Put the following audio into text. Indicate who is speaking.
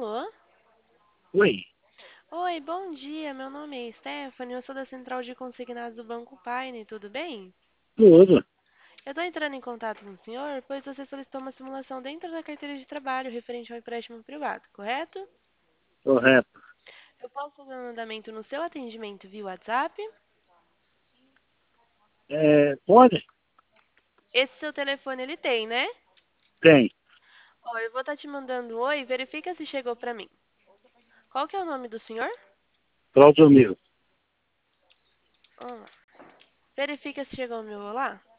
Speaker 1: Alô?
Speaker 2: Oi,
Speaker 1: Oi, bom dia. Meu nome é Stephanie, eu sou da Central de Consignados do Banco Paine, tudo bem?
Speaker 2: tudo,
Speaker 1: Eu estou entrando em contato com o senhor, pois você solicitou uma simulação dentro da carteira de trabalho referente ao empréstimo privado, correto?
Speaker 2: correto.
Speaker 1: Eu posso fazer um andamento no seu atendimento via WhatsApp?
Speaker 2: Pode?
Speaker 1: Esse seu telefone ele tem, né?
Speaker 2: Tem.
Speaker 1: Ó, eu vou estar te mandando oi, verifica se chegou para mim. Qual que é o nome do senhor?
Speaker 2: Claudio Mil.
Speaker 1: Ó, verifica se chegou o meu olá.